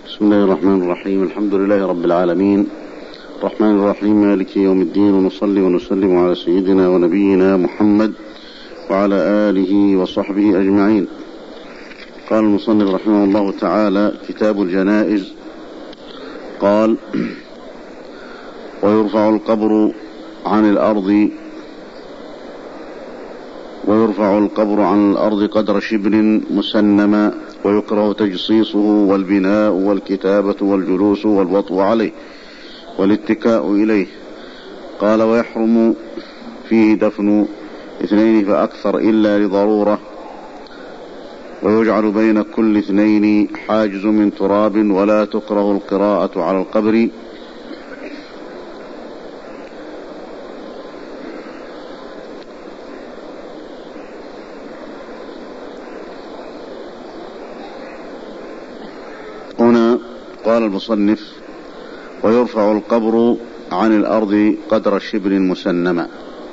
بسم الله الرحمن الرحيم. الحمد لله رب العالمين، الرحمن الرحيم، مالك يوم الدين، ونصلي ونسلم على سيدنا ونبينا محمد وعلى آله وصحبه أجمعين. قال المصنف رحمه الله تعالى: كتاب الجنائز. قال: ويرفع القبر عن الأرض قدر شبر مسنما، ويكره تجصيصه والبناء والكتابة والجلوس والوطء عليه والاتكاء إليه. قال: ويحرم فيه دفن 2 فأكثر إلا لضرورة، ويجعل بين كل 2 حاجز من تراب، ولا تكره القراءة على القبر. هنا قال المصنف: ويرفع القبر عن الأرض قدر شبر مسنما.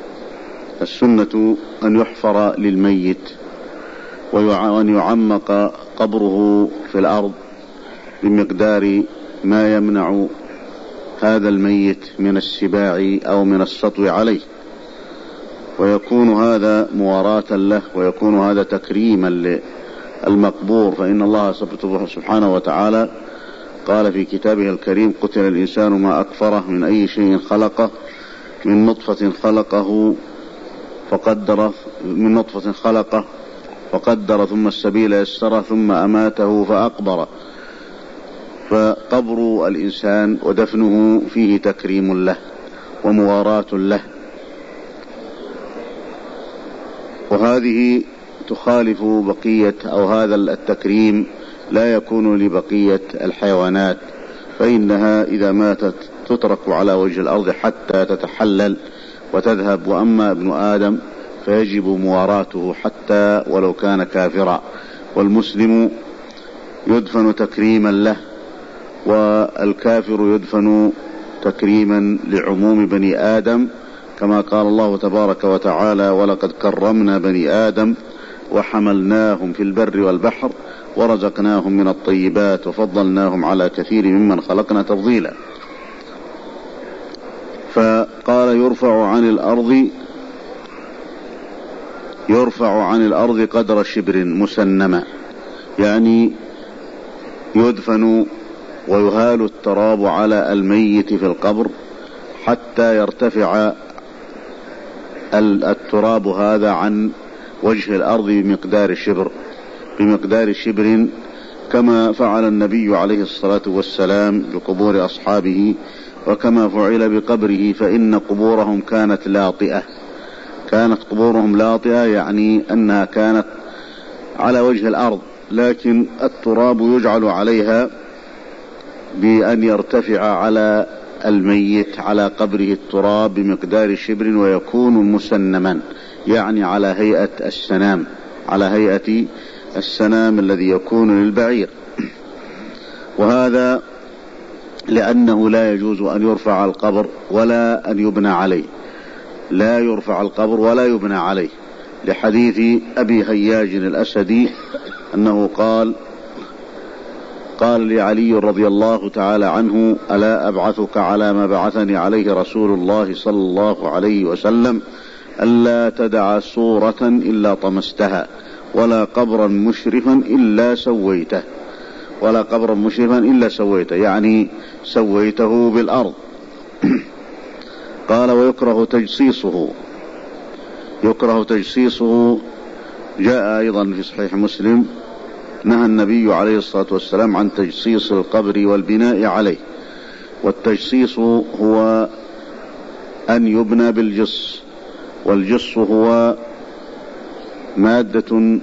السنة أن يحفر للميت وأن يعمق قبره في الأرض بمقدار ما يمنع هذا الميت من السباع أو من السطو عليه، ويكون هذا مواراة له، ويكون هذا تكريما للمقبور. فإن الله سبحانه وتعالى قال في كتابه الكريم: قتل الإنسان ما أكفره، من أي شيء خلقه، من نطفة فقدر ثم السبيل يسره ثم أماته فأقبره. فقبر الإنسان ودفنه فيه تكريم له ومواراة له، وهذه تخالف بقية، أو هذا التكريم لا يكون لبقية الحيوانات، فإنها إذا ماتت تترك على وجه الأرض حتى تتحلل وتذهب. وأما ابن آدم فيجب مواراته حتى ولو كان كافرا، والمسلم يدفن تكريما له، والكافر يدفن تكريما لعموم بني آدم، كما قال الله تبارك وتعالى: ولقد كرمنا بني آدم وحملناهم في البر والبحر ورزقناهم من الطيبات وفضلناهم على كثير ممن خلقنا تفضيلا. فقال: يرفع عن الأرض قدر شبر مسنما، يعني يدفن ويهال التراب على الميت في القبر حتى يرتفع التراب هذا عن وجه الأرض بمقدار شبر، كما فعل النبي عليه الصلاة والسلام بقبور أصحابه، وكما فعل بقبره، فإن قبورهم كانت لاطئة، يعني أنها كانت على وجه الأرض، لكن التراب يجعل عليها بأن يرتفع على الميت على قبره التراب بمقدار شبر، ويكون مسنما، يعني على هيئة السنام الذي يكون للبعير. وهذا لأنه لا يجوز أن يرفع القبر ولا أن يبنى عليه، لا يرفع القبر ولا يبنى عليه، لحديث أبي هياج الأسدي أنه قال لعلي رضي الله تعالى عنه: ألا أبعثك على ما بعثني عليه رسول الله صلى الله عليه وسلم، ألا تدع صورة إلا طمستها، ولا قبرا مشرفا إلا سويته، يعني سويته بالأرض. قال: ويكره تجصيصه. جاء أيضا في صحيح مسلم: نهى النبي عليه الصلاة والسلام عن تجصيص القبر والبناء عليه. والتجصيص هو أن يبنى بالجص، والجص هو مادة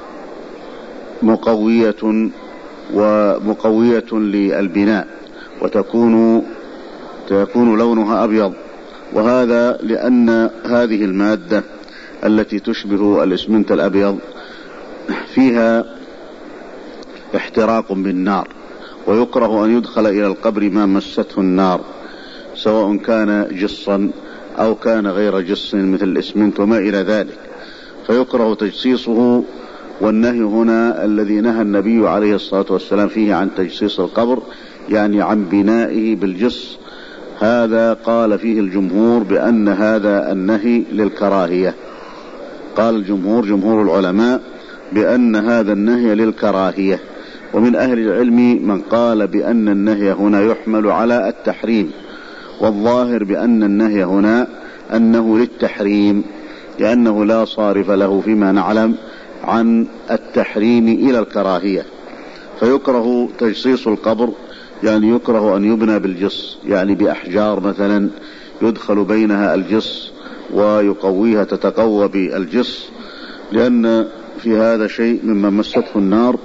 مقوية للبناء، وتكون لونها أبيض، وهذا لأن هذه المادة التي تشبه الإسمنت الأبيض فيها احتراق بالنار، ويكره أن يدخل إلى القبر ما مسته النار، سواء كان جصا أو كان غير جص مثل الإسمنت وما إلى ذلك، فيكره تجصيصه والنهي هنا الذي نهى النبي عليه الصلاة والسلام فيه عن تجصيص القبر يعني عن بنائه بالجص، هذا قال فيه الجمهور بأن هذا النهي للكراهية. قال الجمهور، جمهور العلماء، بأن هذا النهي للكراهية. ومن أهل العلم من قال بأن النهي هنا يحمل على التحريم، والظاهر بأن النهي هنا أنه للتحريم، لأنه لا صارف له فيما نعلم عن التحريم إلى الكراهية. فيكره تجصيص القبر، يعني يكره أن يبنى بالجص، يعني بأحجار مثلا يدخل بينها الجص ويقويها، تتقوى بالجص، لأن في هذا شيء مما مسته النار.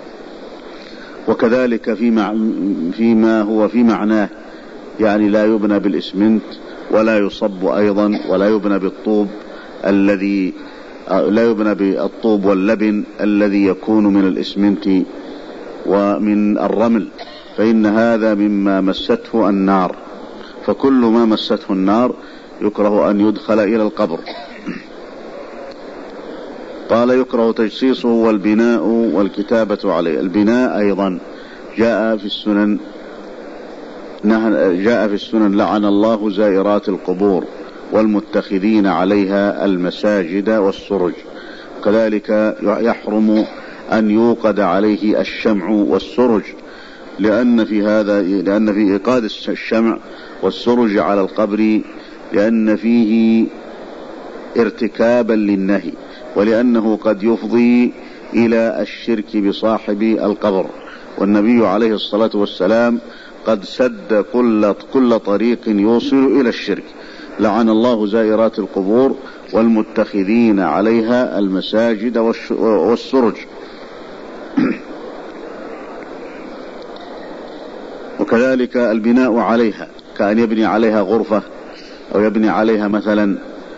وكذلك فيما هو في معناه، يعني لا يبنى بالإسمنت ولا يصب أيضا، ولا يبنى بالطوب الذي لا يبنى بالطوب واللبن الذي يكون من الإسمنت ومن الرمل، فإن هذا مما مسته النار، فكل ما مسته النار يكره أن يدخل إلى القبر. قال يكره تجصيصه والبناء والكتابة عليه. البناء أيضا جاء في السنن لعن الله زائرات القبور والمتخذين عليها المساجد والسرج. كذلك يحرم أن يوقد عليه الشمع والسرج، لأن في إيقاد الشمع والسرج على القبر لأن فيه ارتكابا للنهي، ولأنه قد يفضي إلى الشرك بصاحب القبر. والنبي عليه الصلاة والسلام قد سد كل طريق يوصل إلى الشرك. لعن الله زائرات القبور والمتخذين عليها المساجد والسرج. وكذلك البناء عليها، كأن يبني عليها غرفة أو يبني عليها مثلا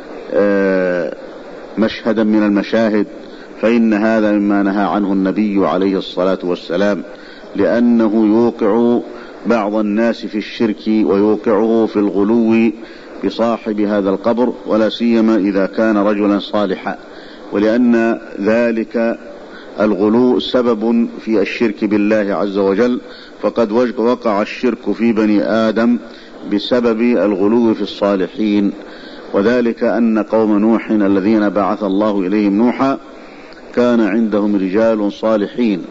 مشهدا من المشاهد، فإن هذا مما نهى عنه النبي عليه الصلاة والسلام، لأنه يوقع بعض الناس في الشرك ويوقعه في الغلو بصاحب هذا القبر، ولا سيما إذا كان رجلا صالحا، ولأن ذلك الغلو سبب في الشرك بالله عز وجل، فقد وقع الشرك في بني آدم بسبب الغلو في الصالحين. وذلك أن قوم نوح الذين بعث الله إليهم نوحا كان عندهم رجال صالحين،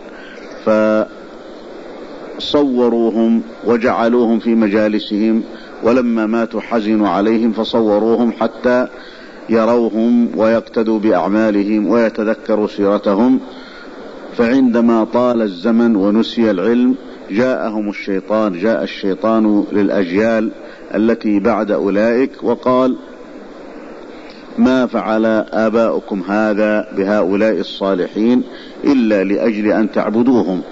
فصوروهم وجعلوهم في مجالسهم، ولما ماتوا حزنوا عليهم فصوروهم حتى يروهم ويقتدوا بأعمالهم ويتذكروا سيرتهم. فعندما طال الزمن ونسي العلم جاء الشيطان للأجيال التي بعد أولئك وقال: ما فعل آباؤكم هذا بهؤلاء الصالحين إلا لأجل أن تعبدوهم.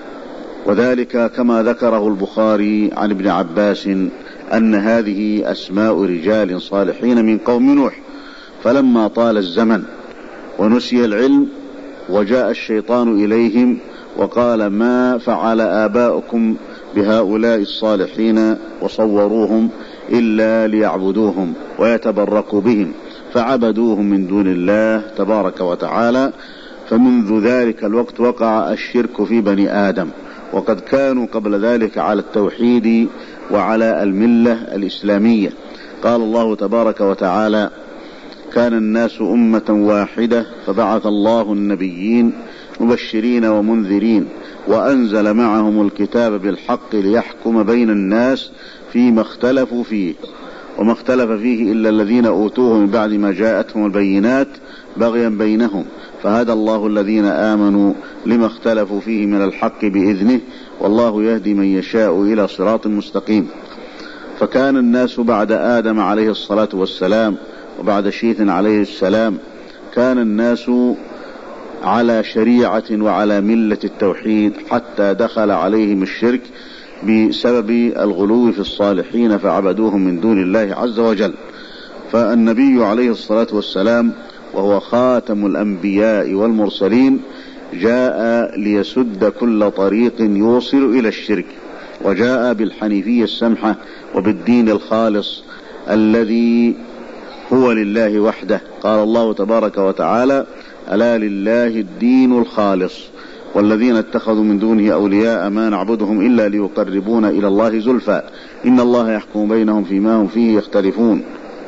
وذلك كما ذكره البخاري عن ابن عباس أن هذه أسماء رجال صالحين من قوم نوح، فلما طال الزمن ونسي العلم وجاء الشيطان إليهم وقال: ما فعل آباؤكم بهؤلاء الصالحين وصوروهم إلا ليعبدوهم ويتبركوا بهم، فعبدوهم من دون الله تبارك وتعالى. فمنذ ذلك الوقت وقع الشرك في بني آدم، وقد كانوا قبل ذلك على التوحيد وعلى الملة الإسلامية. قال الله تبارك وتعالى: كان الناس أمة واحدة فبعث الله النبيين مبشرين ومنذرين وأنزل معهم الكتاب بالحق ليحكم بين الناس فيما اختلفوا فيه، وما اختلف فيه إلا الذين أوتوه من بعد ما جاءتهم البينات بغيا بينهم، فهدى الله الذين آمنوا لما اختلفوا فيه من الحق بإذنه، والله يهدي من يشاء إلى صراط مستقيم. فكان الناس بعد آدم عليه الصلاة والسلام وبعد شيث عليه السلام كان الناس على شريعة وعلى ملة التوحيد، حتى دخل عليهم الشرك بسبب الغلو في الصالحين فعبدوهم من دون الله عز وجل. فالنبي عليه الصلاة والسلام وهو خاتم الأنبياء والمرسلين جاء ليسد كل طريق يوصل إلى الشرك، وجاء بالحنيفية السمحة وبالدين الخالص الذي هو لله وحده. قال الله تبارك وتعالى: ألا لله الدين الخالص والذين اتخذوا من دونه أولياء ما نعبدهم إلا ليقربونا إلى الله زلفى إن الله يحكم بينهم فيما هم فيه يختلفون.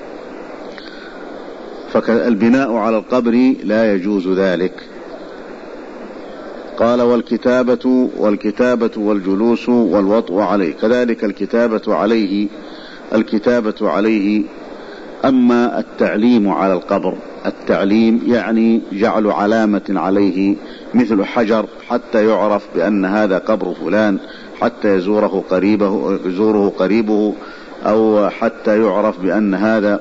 فالبناء على القبر لا يجوز ذلك. قال والكتابة والجلوس والوطء عليه، كذلك الكتابة عليه. أما التعليم على القبر، التعليم يعني جعل علامة عليه مثل حجر حتى يعرف بأن هذا قبر فلان، حتى يزوره قريبه، أو حتى يعرف بأن هذا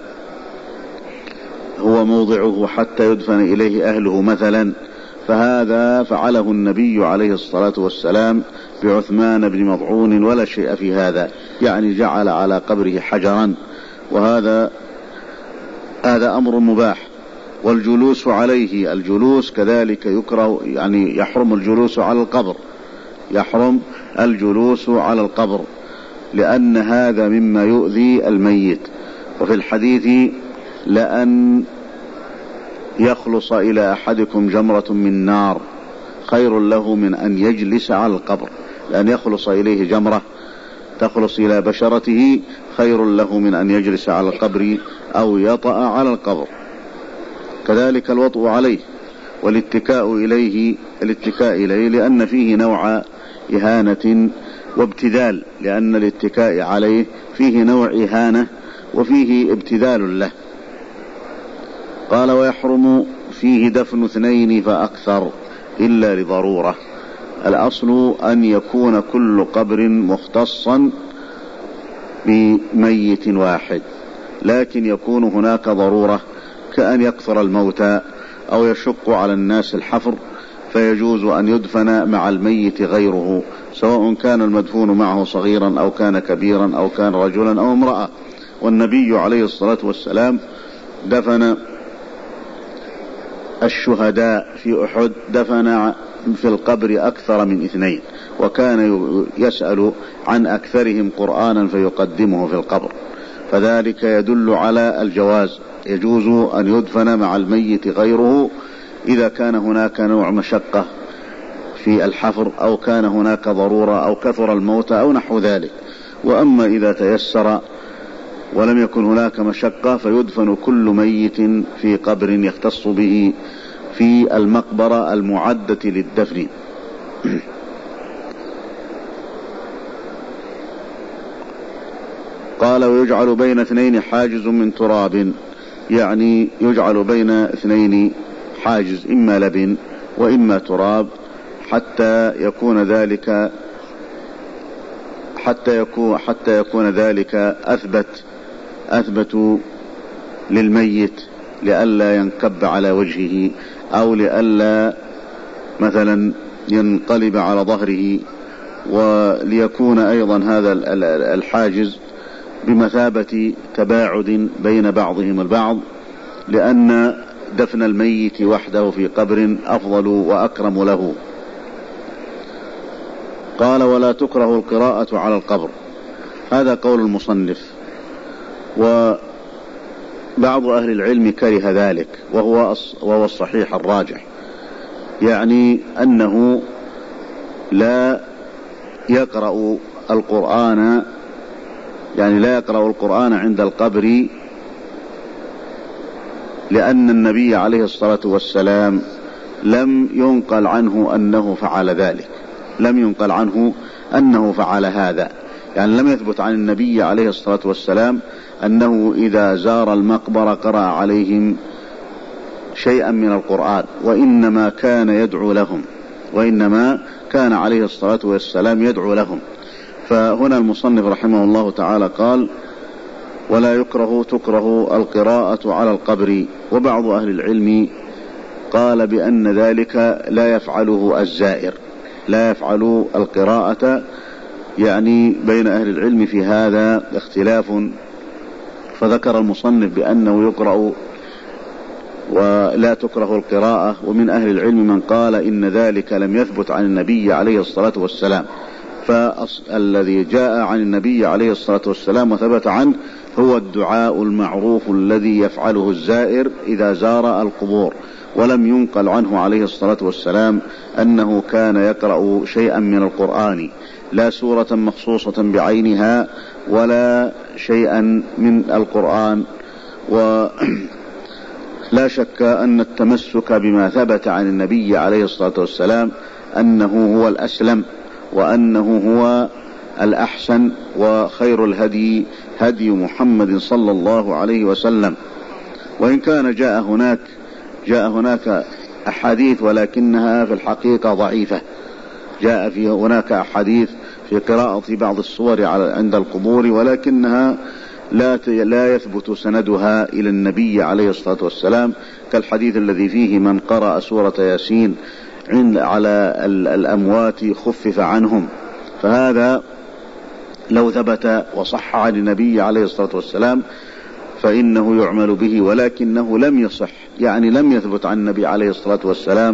هو موضعه حتى يدفن إليه أهله مثلا. فهذا فعله النبي عليه الصلاة والسلام بعثمان بن مضعون ولا شيء في هذا، يعني جعل على قبره حجرا، وهذا أمر مباح. والجلوس عليه، الجلوس كذلك يكره، يعني يحرم الجلوس على القبر لأن هذا مما يؤذي الميت. وفي الحديث لأن يخلص إلى أحدكم جمرة من نار خير له من أن يجلس على القبر، لأن يخلص إليه جمرة تخلص إلى بشرته خير له من أن يجلس على القبر أو يطأ على القبر. كذلك الوطء عليه والاتكاء إليه لأن فيه نوع إهانة وابتذال، لأن الاتكاء عليه فيه نوع إهانة وفيه ابتذال له. قال ويحرم فيه دفن 2 فأكثر إلا لضرورة. الأصل أن يكون كل قبر مختصا بميت واحد، لكن يكون هناك ضرورة كأن يكثر الموتى أو يشق على الناس الحفر، فيجوز أن يدفن مع الميت غيره، سواء كان المدفون معه صغيرا أو كان كبيرا أو كان رجلا أو امرأة. والنبي عليه الصلاة والسلام دفن الشهداء في أحد، دفن في القبر أكثر من 2، وكان يسأل عن أكثرهم قرآنا فيقدمه في القبر، فذلك يدل على الجواز. يجوز أن يدفن مع الميت غيره إذا كان هناك نوع مشقة في الحفر أو كان هناك ضرورة أو كثر الموت أو نحو ذلك. وأما إذا تيسر ولم يكن هناك مشقة فيدفن كل ميت في قبر يختص به في المقبرة المعدة للدفن. قال ويجعل بين 2 حاجز من تراب، يعني يجعل بين 2 حاجز، إما لبن وإما تراب، حتى يكون ذلك أثبت للميت، لئلا ينكب على وجهه أو لئلا مثلا ينقلب على ظهره، وليكون أيضا هذا الحاجز بمثابة تباعد بين بعضهم البعض، لأن دفن الميت وحده في قبر أفضل وأكرم له. قال ولا تكره القراءة على القبر، هذا قول المصنف، وبعض أهل العلم كره ذلك، وهو الصحيح الراجح، يعني أنه لا يقرأ القرآن عند القبر، لأن النبي عليه الصلاة والسلام لم ينقل عنه أنه فعل هذا، يعني لم يثبت عن النبي عليه الصلاة والسلام أنه إذا زار المقبرة قرأ عليهم شيئا من القرآن، وإنما كان عليه الصلاة والسلام يدعو لهم. فهنا المصنف رحمه الله تعالى قال ولا تكره القراءة على القبر. وبعض أهل العلم قال بأن ذلك لا يفعله الزائر، لا يفعل القراءة، يعني بين أهل العلم في هذا اختلاف، فذكر المصنف بأنه يقرأ ولا تكره القراءة. ومن أهل العلم من قال إن ذلك لم يثبت عن النبي عليه الصلاة والسلام، فالذي جاء عن النبي عليه الصلاة والسلام وثبت عنه هو الدعاء المعروف الذي يفعله الزائر إذا زار القبور، ولم ينقل عنه عليه الصلاة والسلام أنه كان يقرأ شيئا من القرآن، لا سورة مخصوصة بعينها ولا شيئا من القرآن. ولا شك أن التمسك بما ثبت عن النبي عليه الصلاة والسلام أنه هو الأسلم، وأنه هو الأحسن، وخير الهدي هدي محمد صلى الله عليه وسلم. وإن كان جاء هناك أحاديث ولكنها في الحقيقة ضعيفة. جاء فيها هناك أحاديث في قراءة بعض الصور عند القبور، ولكنها لا يثبت سندها إلى النبي عليه الصلاة والسلام، كالحديث الذي فيه من قرأ سورة ياسين على الأموات خفف عنهم. فهذا لو ثبت وصح عن النبي عليه الصلاة والسلام فإنه يعمل به، ولكنه لم يصح، يعني لم يثبت عن النبي عليه الصلاة والسلام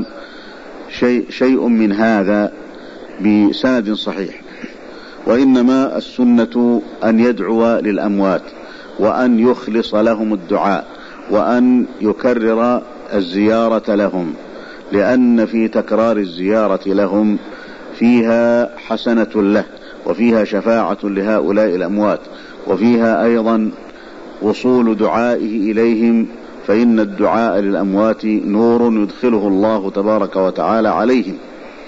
شيء من هذا بسند صحيح. وإنما السنة أن يدعو للأموات، وأن يخلص لهم الدعاء، وأن يكرر الزيارة لهم، لأن في تكرار الزيارة لهم فيها حسنة له، وفيها شفاعة لهؤلاء الأموات، وفيها أيضا وصول دعائه إليهم، فإن الدعاء للأموات نور يدخله الله تبارك وتعالى عليهم.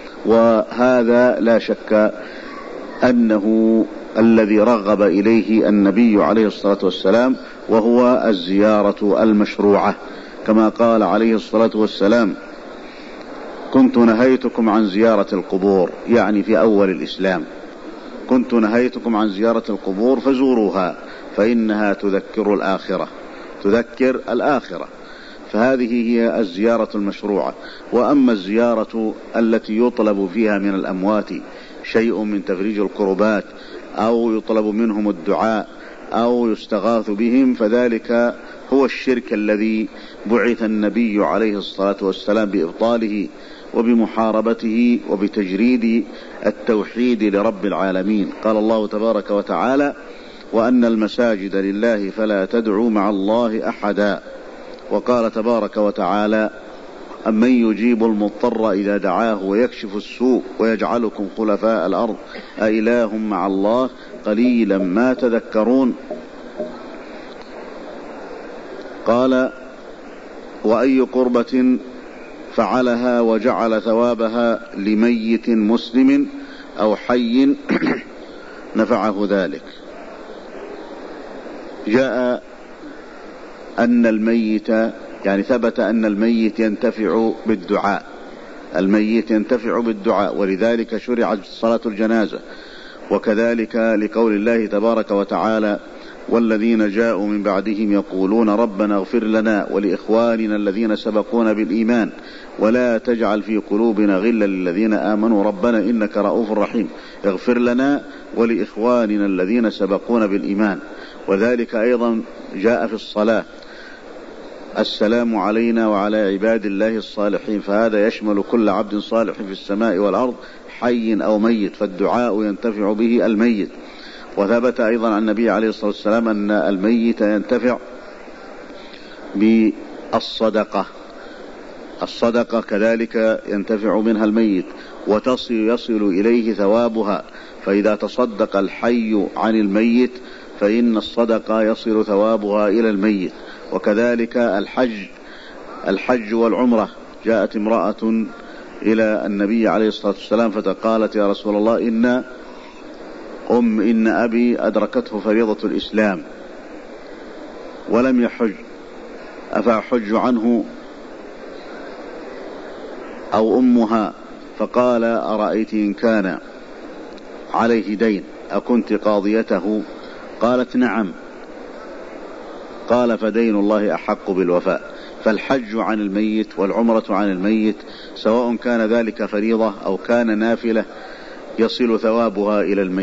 وهذا لا شك أنه الذي رغب إليه النبي عليه الصلاة والسلام، وهو الزيارة المشروعة، كما قال عليه الصلاة والسلام: كنت نهيتكم عن زيارة القبور، يعني في أول الإسلام، كنت نهيتكم عن زيارة القبور فزوروها فإنها تذكر الآخرة. فهذه هي الزيارة المشروعة. وأما الزيارة التي يطلب فيها من الأموات شيء من تفريج الكربات، أو يطلب منهم الدعاء، أو يستغاث بهم، فذلك هو الشرك الذي بعث النبي عليه الصلاة والسلام بإبطاله وبمحاربته وبتجريد التوحيد لرب العالمين. قال الله تبارك وتعالى: وأن المساجد لله فلا تدعوا مع الله أحدا. وقال تبارك وتعالى: أمن يجيب المضطر إذا دعاه ويكشف السوء ويجعلكم خلفاء الأرض أإله مع الله قليلا ما تذكرون. قال: وأي قربة فعلها وجعل ثوابها لميت مسلم أو حي نفعه ذلك. جاء أن الميت، يعني ثبت أن الميت ينتفع بالدعاء، ولذلك شرعت صلاة الجنازة. وكذلك لقول الله تبارك وتعالى: والذين جاءوا من بعدهم يقولون ربنا اغفر لنا ولإخواننا الذين سبقونا بالإيمان ولا تجعل في قلوبنا غلا للذين آمنوا ربنا إنك رؤوف رحيم. اغفر لنا ولإخواننا الذين سبقونا بالإيمان. وذلك أيضا جاء في الصلاة: السلام علينا وعلى عباد الله الصالحين، فهذا يشمل كل عبد صالح في السماء والأرض حي أو ميت، فالدعاء ينتفع به الميت. وثبت أيضا عن النبي عليه الصلاة والسلام أن الميت ينتفع بالصدقة، الصدقة كذلك ينتفع منها الميت، يصل إليه ثوابها. فإذا تصدق الحي عن الميت فإن الصدقة يصل ثوابها إلى الميت. وكذلك الحج والعمرة. جاءت امرأة إلى النبي عليه الصلاة والسلام فقالت: يا رسول الله، إن أبي أدركته فريضة الإسلام ولم يحج، أفأحج عنه أو أمها؟ فقال: أرأيت إن كان عليه دين أكنت قاضيته؟ قالت: نعم. قال: فدين الله أحق بالوفاء. فالحج عن الميت والعمرة عن الميت سواء كان ذلك فريضة أو كان نافلة يصل ثوابها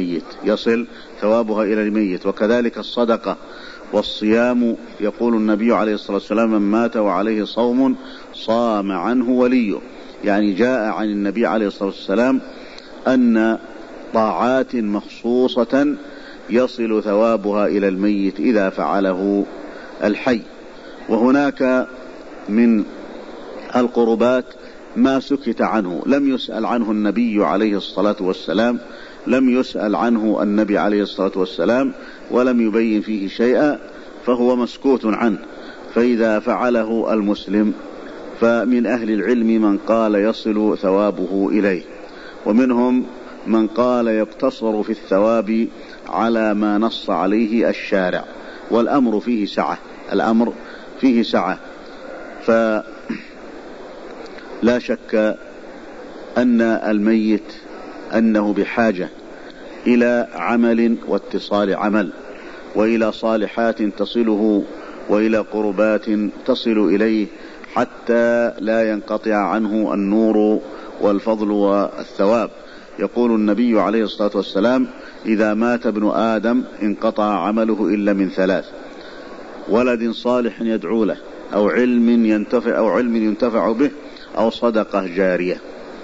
إلى الميت. وكذلك الصدقة والصيام. يقول النبي عليه الصلاة والسلام: من مات وعليه صوم صام عنه وليه. يعني جاء عن النبي عليه الصلاة والسلام أن طاعات مخصوصة يصل ثوابها إلى الميت إذا فعله الحي. وهناك من القربات ما سكت عنه، لم يسأل عنه النبي عليه الصلاة والسلام، لم يسأل عنه النبي عليه الصلاة والسلام ولم يبين فيه شيئا، فهو مسكوت عنه. فإذا فعله المسلم فمن أهل العلم من قال يصل ثوابه إليه، ومنهم من قال يقتصر في الثواب على ما نص عليه الشارع، والأمر فيه سعة، الأمر فيه سعة. فلا شك أن الميت أنه بحاجة إلى عمل واتصال عمل، وإلى صالحات تصله، وإلى قربات تصل إليه، حتى لا ينقطع عنه النور والفضل والثواب. يقول النبي عليه الصلاة والسلام: إذا مات ابن آدم انقطع عمله إلا من ثلاث: ولد صالح يدعو له، أو علم ينتفع به، أو صدقة جارية.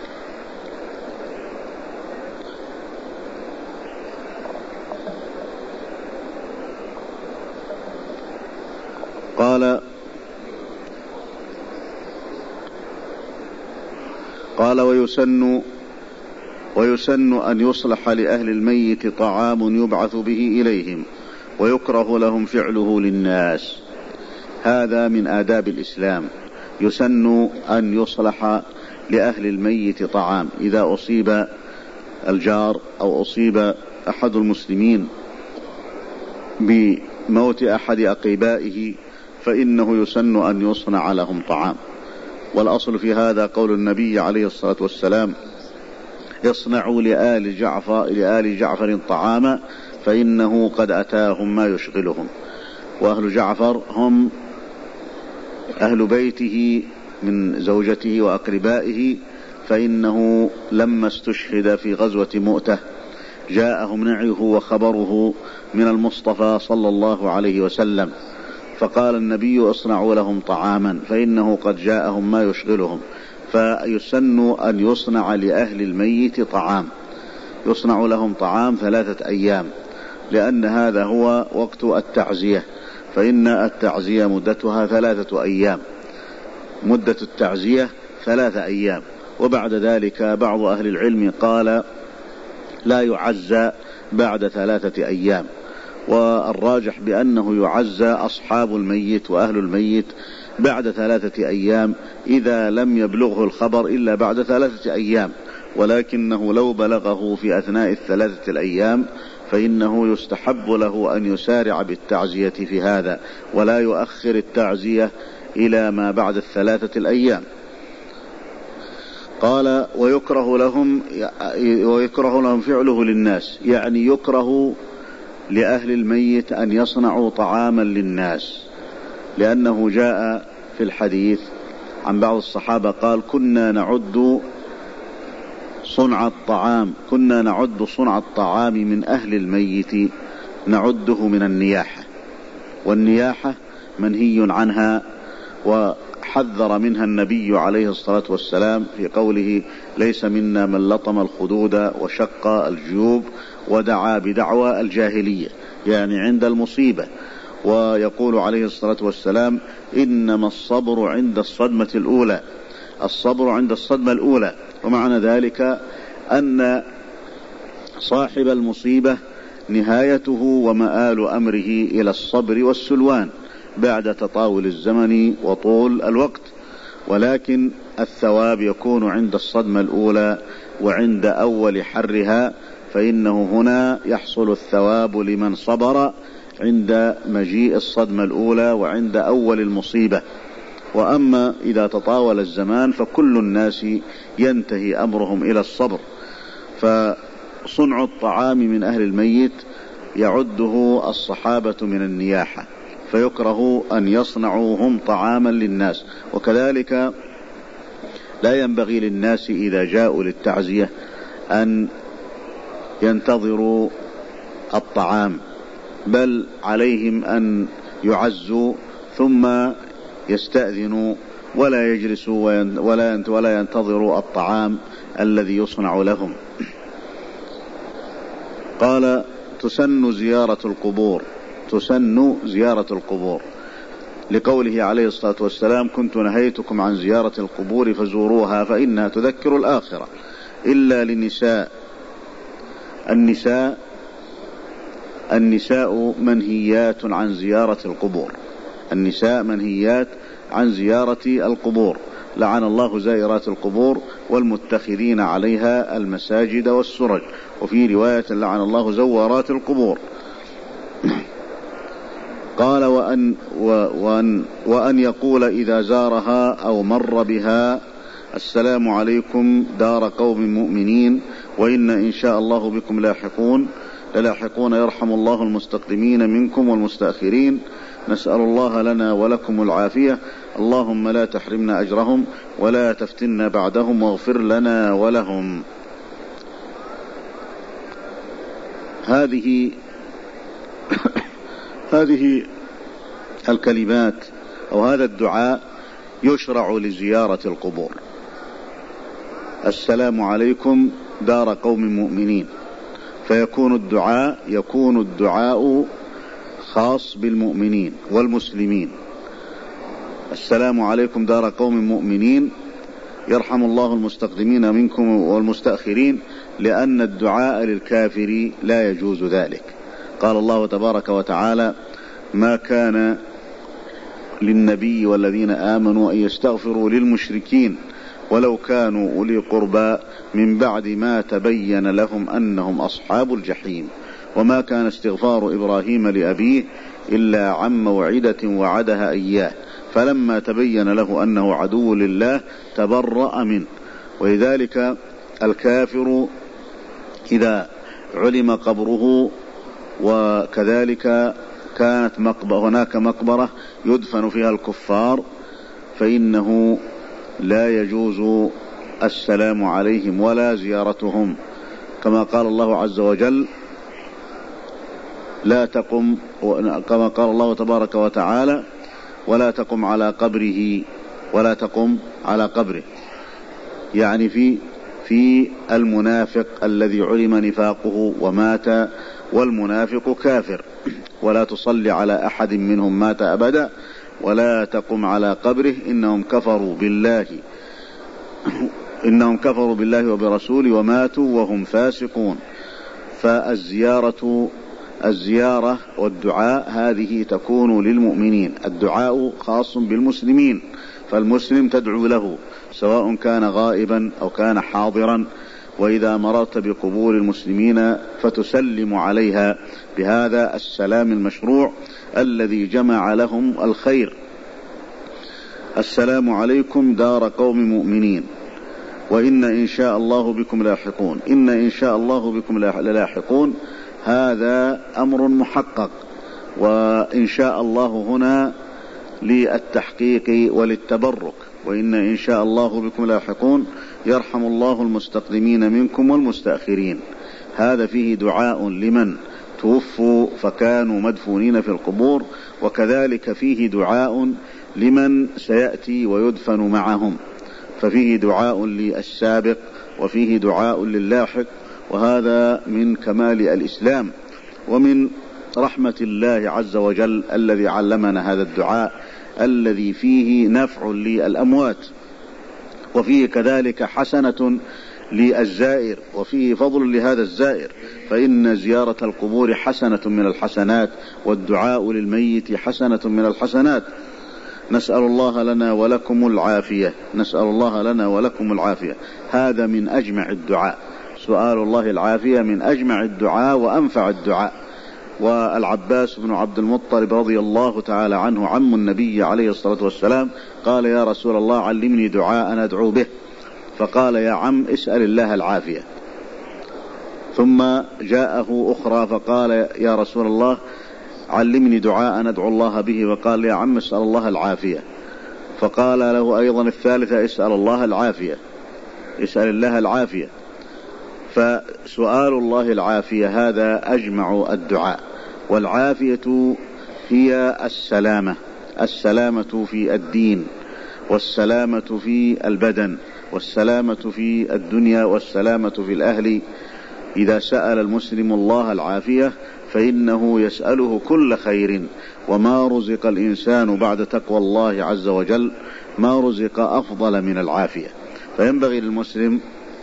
قال ويسن أن يصلح لأهل الميت طعام يبعث به إليهم، ويكره لهم فعله للناس. هذا من آداب الإسلام، يسن أن يصلح لأهل الميت طعام. إذا أصيب الجار أو أصيب أحد المسلمين بموت أحد أقربائه فإنه يسن أن يصنع لهم طعام. والأصل في هذا قول النبي عليه الصلاة والسلام: اصنعوا لآل جعفر طعاما فإنه قد أتاهم ما يشغلهم. وأهل جعفر هم أهل بيته من زوجته وأقربائه، فإنه لما استشهد في غزوة مؤتة جاءهم نعيه وخبره من المصطفى صلى الله عليه وسلم، فقال النبي: اصنعوا لهم طعاما فإنه قد جاءهم ما يشغلهم. فيسن أن يصنع لأهل الميت طعام، يصنع لهم طعام 3 أيام، لأن هذا هو وقت التعزية، فإن التعزية مدتها 3 أيام، مدة التعزية 3 أيام. وبعد ذلك بعض أهل العلم قال لا يعزى بعد 3 أيام، والراجح بأنه يعزى أصحاب الميت وأهل الميت بعد 3 أيام، إذا لم يبلغه الخبر إلا بعد 3 أيام. ولكنه لو بلغه في أثناء 3 الأيام فإنه يستحب له أن يسارع بالتعزية في هذا، ولا يؤخر التعزية إلى ما بعد 3 الأيام. قال: ويكره لهم فعله للناس، يعني يكره لأهل الميت أن يصنعوا طعاما للناس، لأنه جاء في الحديث عن بعض الصحابة قال: كنا نعد صنع الطعام من أهل الميت نعده من النياحة، والنياحة منهي عنها، وحذر منها النبي عليه الصلاة والسلام في قوله: ليس منا من لطم الخدود وشق الجيوب ودعا بدعوى الجاهلية، يعني عند المصيبة. ويقول عليه الصلاة والسلام: إنما الصبر عند الصدمة الأولى، الصبر عند الصدمة الأولى. ومعنى ذلك أن صاحب المصيبة نهايته ومآل أمره إلى الصبر والسلوان بعد تطاول الزمن وطول الوقت، ولكن الثواب يكون عند الصدمة الأولى وعند أول حرها، فإنه هنا يحصل الثواب لمن صبر عند مجيء الصدمة الأولى وعند أول المصيبة. وأما إذا تطاول الزمان فكل الناس ينتهي أمرهم إلى الصبر. فصنع الطعام من أهل الميت يعده الصحابة من النياحة، فيكره أن يصنعوا هم طعاما للناس. وكذلك لا ينبغي للناس إذا جاءوا للتعزية أن ينتظروا الطعام، بل عليهم أن يعزوا ثم يستأذنوا ولا يجلسوا ولا ينتظروا الطعام الذي يصنع لهم. قال: تسن زيارة القبور. لقوله عليه الصلاة والسلام: كنت نهيتكم عن زيارة القبور فزوروها فإنها تذكر الآخرة إلا للنساء. النساء منهيات عن زيارة القبور، النساء منهيات عن زيارة القبور. لعن الله زائرات القبور والمتخذين عليها المساجد والسرج. وفي رواية: لعن الله زوارات القبور. قال: وأن يقول إذا زارها أو مر بها: السلام عليكم دار قوم مؤمنين وإنا إن شاء الله بكم للاحقون يرحم الله المستقدمين منكم والمستأخرين. نسأل الله لنا ولكم العافية. اللهم لا تحرمنا أجرهم ولا تفتنا بعدهم واغفر لنا ولهم. هذه الكلمات أو هذا الدعاء يشرع لزيارة القبور. السلام عليكم دار قوم مؤمنين، فيكون الدعاء خاص بالمؤمنين والمسلمين. السلام عليكم دار قوم مؤمنين يرحم الله المستقدمين منكم والمستأخرين، لأن الدعاء للكافر لا يجوز ذلك. قال الله تبارك وتعالى: ما كان للنبي والذين آمنوا أن يستغفروا للمشركين ولو كانوا أولي قربى من بعد ما تبين لهم أنهم أصحاب الجحيم. وما كان استغفار إبراهيم لأبيه إلا عن موعدة وعدها إياه فلما تبين له أنه عدو لله تبرأ منه. ولذلك الكافر إذا علم قبره، وكذلك كانت هناك مقبرة يدفن فيها الكفار، فإنه لا يجوز السلام عليهم ولا زيارتهم، كما قال الله عز وجل: كما قال الله تبارك وتعالى: ولا تقم على قبره، يعني في المنافق الذي علم نفاقه ومات، والمنافق كافر، ولا تصلي على أحد منهم مات أبدا ولا تقم على قبره إنهم كفروا بالله وبرسوله وماتوا وهم فاسقون. الزيارة والدعاء هذه تكون للمؤمنين. الدعاء خاص بالمسلمين، فالمسلم تدعو له سواء كان غائبا أو كان حاضرا. وإذا مررت بقبور المسلمين فتسلم عليها بهذا السلام المشروع الذي جمع لهم الخير: السلام عليكم دار قوم مؤمنين وإن إن شاء الله بكم لاحقون. إن إن شاء الله بكم للاحقون، هذا أمر محقق، وإن شاء الله هنا للتحقيق وللتبرك. وإن إن شاء الله بكم لاحقون يرحم الله المستقدمين منكم والمستأخرين. هذا فيه دعاء لمن توفوا فكانوا مدفونين في القبور، وكذلك فيه دعاء لمن سيأتي ويدفن معهم، ففيه دعاء للسابق وفيه دعاء للاحق. وهذا من كمال الإسلام ومن رحمة الله عز وجل الذي علمنا هذا الدعاء الذي فيه نفع للأموات، وفيه كذلك حسنة للزائر، وفيه فضل لهذا الزائر، فإن زيارة القبور حسنة من الحسنات، والدعاء للميت حسنة من الحسنات. نسأل الله لنا ولكم العافية، نسأل الله لنا ولكم العافية. هذا من أجمع الدعاء، سؤال الله العافية من أجمع الدعاء وأنفع الدعاء. والعباس بن عبد المطلب رضي الله تعالى عنه عم النبي عليه الصلاة والسلام قال: يا رسول الله علمني دعاء أدعو به. فقال: يا عم اسأل الله العافية. ثم جاءه أخرى فقال: يا رسول الله علمني دعاء أدعو الله به. وقال: يا عم اسأل الله العافية. فقال له أيضا الثالثة: اسأل الله العافية، اسأل الله العافية. فسؤال الله العافية هذا أجمع الدعاء. والعافية هي السلامة في الدين، والسلامة في البدن، والسلامة في الدنيا، والسلامة في الأهل، إذا سأل المسلم الله العافية فإنه يسأله كل خير، وما رزق الإنسان بعد تقوى الله عز وجل ما رزق أفضل من العافية. فينبغي للمسلم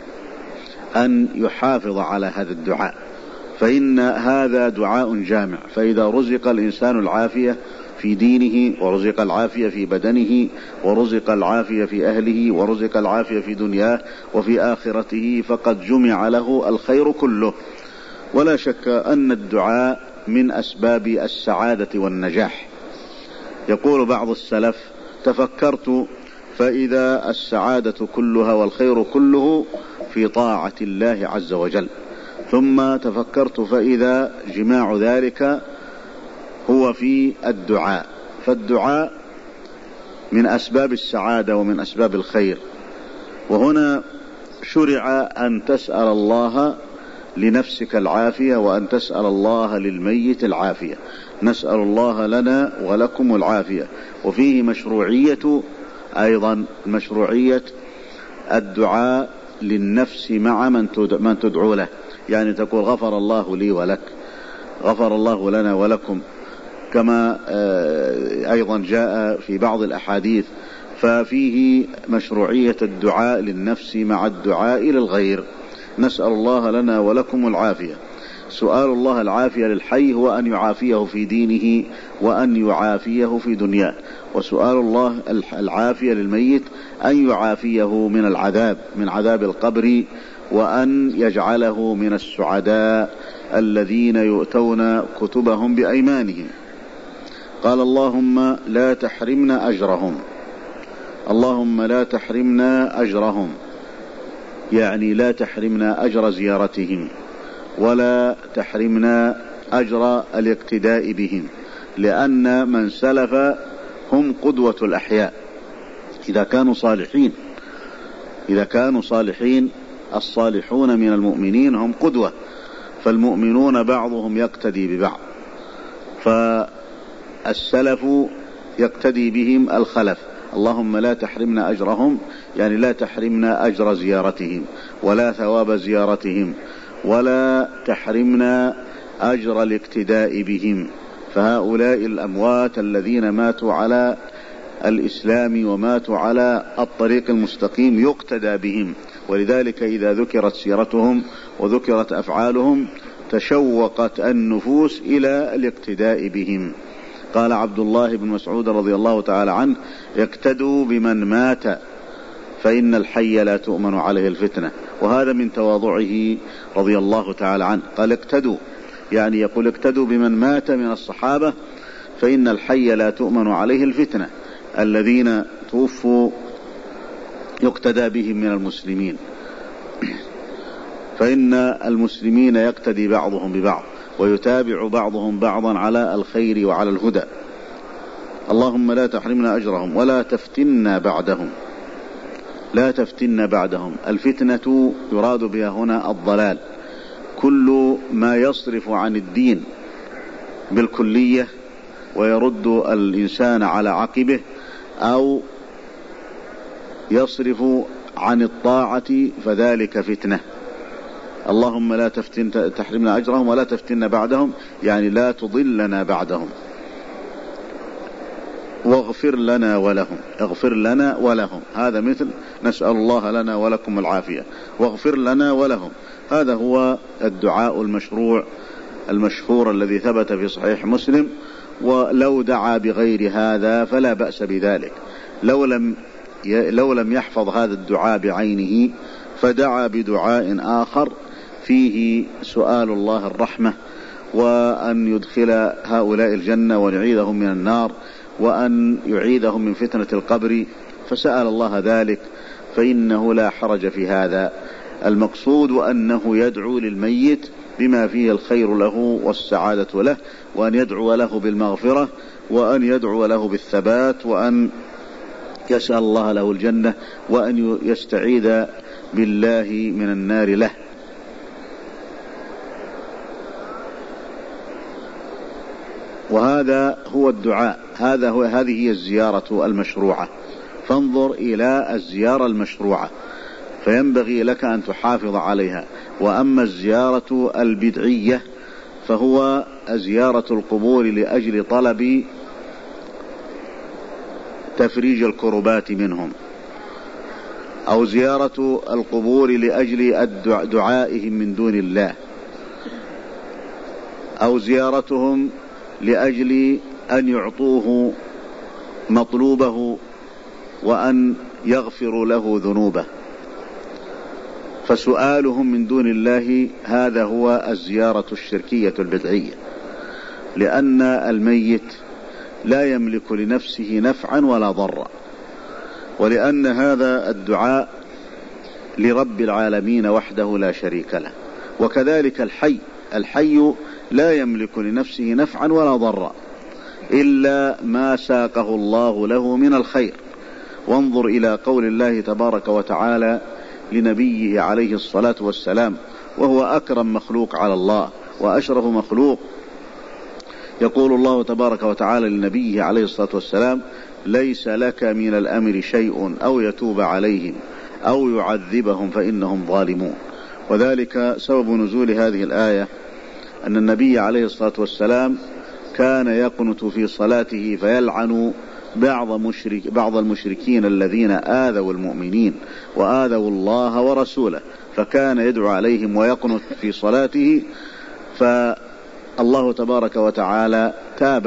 أن يحافظ على هذا الدعاء، فإن هذا دعاء جامع. فإذا رزق الإنسان العافية في دينه، ورزق العافية في بدنه، ورزق العافية في أهله، ورزق العافية في دنياه وفي آخرته، فقد جمع له الخير كله. ولا شك أن الدعاء من أسباب السعادة والنجاح. يقول بعض السلف: تفكرت فإذا السعادة كلها والخير كله في طاعة الله عز وجل، ثم تفكرت فإذا جماع ذلك هو في الدعاء. فالدعاء من أسباب السعادة ومن أسباب الخير. وهنا شرع أن تسأل الله لنفسك العافية، وأن تسأل الله للميت العافية. نسأل الله لنا ولكم العافية. وفيه مشروعية أيضا، مشروعية الدعاء للنفس مع من تدعو له، يعني تقول: غفر الله لي ولك، غفر الله لنا ولكم، كما أيضا جاء في بعض الأحاديث. ففيه مشروعية الدعاء للنفس مع الدعاء للغير. نسأل الله لنا ولكم العافية. سؤال الله العافية للحي هو أن يعافيه في دينه وأن يعافيه في دنياه، وسؤال الله العافية للميت أن يعافيه من العذاب، من عذاب القبر، وأن يجعله من السعداء الذين يؤتون كتبهم بأيمانهم. قال: اللهم لا تحرمنا أجرهم، اللهم لا تحرمنا أجرهم، يعني لا تحرمنا أجر زيارتهم، ولا تحرمنا أجر الاقتداء بهم، لأن من سلف هم قدوة الأحياء إذا كانوا صالحين. إذا كانوا صالحين، الصالحون من المؤمنين هم قدوة، فالمؤمنون بعضهم يقتدي ببعض، فالسلف يقتدي بهم الخلف. اللهم لا تحرمنا أجرهم، يعني لا تحرمنا أجر زيارتهم ولا ثواب زيارتهم، ولا تحرمنا أجر الاقتداء بهم. فهؤلاء الأموات الذين ماتوا على الإسلام وماتوا على الطريق المستقيم يقتدى بهم، ولذلك إذا ذكرت سيرتهم وذكرت أفعالهم تشوقت النفوس إلى الاقتداء بهم. قال عبد الله بن مسعود رضي الله تعالى عنه: اقتدوا بمن مات فإن الحي لا تؤمن عليه الفتنة. وهذا من تواضعه رضي الله تعالى عنه. قال اقتدوا، يعني يقول اقتدوا بمن مات من الصحابة فإن الحي لا تؤمن عليه الفتنة. الذين توفوا يقتدى بهم من المسلمين، فإن المسلمين يقتدي بعضهم ببعض ويتابع بعضهم بعضا على الخير وعلى الهدى. اللهم لا تحرمنا أجرهم ولا تفتنا بعدهم. لا تفتنا بعدهم. الفتنة يراد بها هنا الضلال، كل ما يصرف عن الدين بالكلية ويرد الإنسان على عقبه، أو يصرف عن الطاعة، فذلك فتنة. اللهم لا تحرمنا أجرهم ولا تفتنا بعدهم، يعني لا تضلنا بعدهم. واغفر لنا ولهم، اغفر لنا ولهم، هذا مثل نسأل الله لنا ولكم العافية. واغفر لنا ولهم، هذا هو الدعاء المشهور الذي ثبت في صحيح مسلم. ولو دعا بغير هذا فلا بأس بذلك. لو لم يحفظ هذا الدعاء بعينه فدعا بدعاء آخر فيه سؤال الله الرحمة، وأن يدخل هؤلاء الجنة ويعيذهم من النار، وأن يعيذهم من فتنة القبر، فسأل الله ذلك، فإنه لا حرج في هذا. المقصود أنه يدعو للميت بما فيه الخير له والسعادة له، وأن يدعو له بالمغفرة، وأن يدعو له بالثبات، وأن يسأل الله له الجنة، وأن يستعيذ بالله من النار له. وهذا هو الدعاء، هذه هي الزيارة المشروعة. فانظر إلى الزيارة المشروعة، فينبغي لك أن تحافظ عليها. وأما الزيارة البدعية فهو زيارة القبور لأجل طلب تفريج الكربات منهم، أو زيارة القبور لأجل دعائهم من دون الله، أو زيارتهم لأجل أن يعطوه مطلوبه وأن يغفر له ذنوبه. فسؤالهم من دون الله هذا هو الزيارة الشركية البدعية، لأن الميت لا يملك لنفسه نفعا ولا ضرا، ولأن هذا الدعاء لرب العالمين وحده لا شريك له. وكذلك الحي لا يملك لنفسه نفعا ولا ضرا إلا ما ساقه الله له من الخير. وانظر إلى قول الله تبارك وتعالى لنبيه عليه الصلاة والسلام، وهو أكرم مخلوق على الله وأشرف مخلوق. يقول الله تبارك وتعالى لنبيه عليه الصلاة والسلام: ليس لك من الأمر شيء أو يتوب عليهم أو يعذبهم فإنهم ظالمون. وذلك سبب نزول هذه الآية أن النبي عليه الصلاة والسلام كان يقنت في صلاته فيلعن بعض المشركين الذين آذوا المؤمنين وآذوا الله ورسوله، فكان يدعو عليهم ويقنت في صلاته. فالله تبارك وتعالى تاب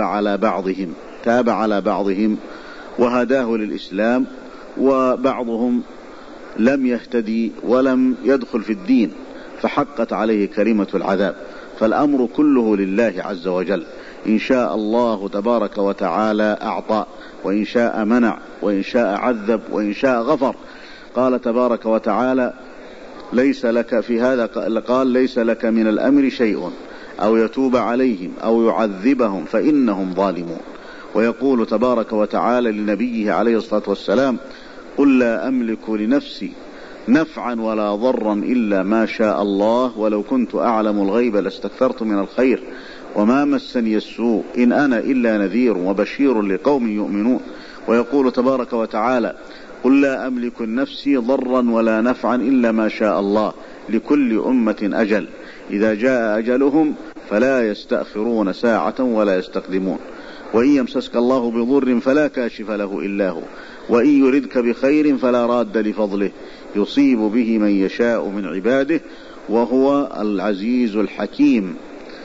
على بعضهم وهداه للإسلام، وبعضهم لم يهتدي ولم يدخل في الدين فحقت عليه كلمة العذاب. فالأمر كله لله عز وجل، إن شاء الله تبارك وتعالى أعطى، وإن شاء منع، وإن شاء عذب، وإن شاء غفر. قال تبارك وتعالى: ليس لك في هذا، قال: ليس لك من الأمر شيء أو يتوب عليهم أو يعذبهم فإنهم ظالمون. ويقول تبارك وتعالى لنبيه عليه الصلاة والسلام: قل لا أملك لنفسي نفعا ولا ضرا إلا ما شاء الله ولو كنت أعلم الغيب لاستكثرت من الخير وما مسني السوء إن أنا إلا نذير وبشير لقوم يؤمنون. ويقول تبارك وتعالى: قل لا أملك لنفسي ضرا ولا نفعا إلا ما شاء الله لكل أمة أجل إذا جاء أجلهم فلا يستأخرون ساعة ولا يستقدمون. وإن يمسسك الله بضر فلا كاشف له إلا هو، وإن يردك بخير فلا راد لفضله يصيب به من يشاء من عباده وهو العزيز الحكيم.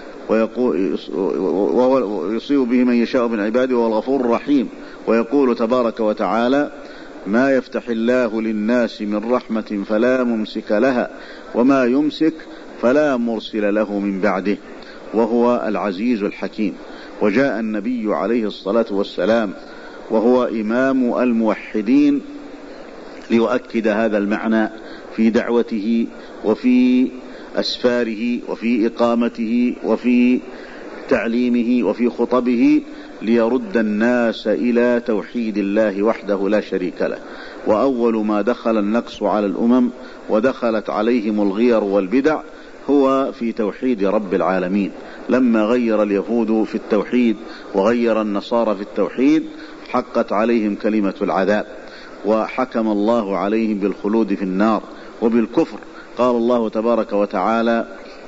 يصيب به من يشاء من عباده وهو الغفور الرحيم. ويقول تبارك وتعالى: ما يفتح الله للناس من رحمة فلا ممسك لها وما يمسك فلا مرسل له من بعده وهو العزيز الحكيم. وجاء النبي عليه الصلاة والسلام وهو إمام الموحدين ليؤكد هذا المعنى في دعوته وفي أسفاره وفي إقامته وفي تعليمه وفي خطبه، ليرد الناس إلى توحيد الله وحده لا شريك له. وأول ما دخل النقص على الأمم ودخلت عليهم الغير والبدع هو في توحيد رب العالمين. لما غير اليهود في التوحيد وغير النصارى في التوحيد حقت عليهم كلمة العذاب، وحكم الله عليهم بالخلود في النار وبالكفر. قال الله تبارك وتعالى: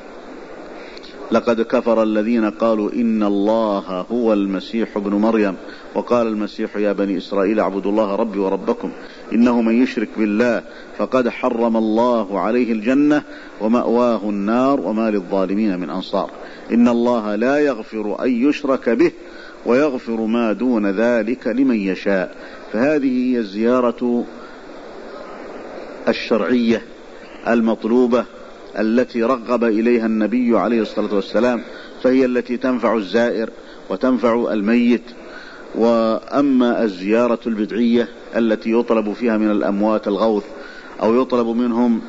لقد كفر الذين قالوا إن الله هو المسيح ابن مريم وقال المسيح يا بني إسرائيل اعبدوا الله ربي وربكم إنه من يشرك بالله فقد حرم الله عليه الجنة ومأواه النار وما للظالمين من أنصار. إن الله لا يغفر أن يشرك به ويغفر ما دون ذلك لمن يشاء. فهذه هي الزيارة الشرعية المطلوبة التي رغب إليها النبي عليه الصلاة والسلام، فهي التي تنفع الزائر وتنفع الميت. وأما الزيارة البدعية التي يطلب فيها من الأموات الغوث أو يطلب منهم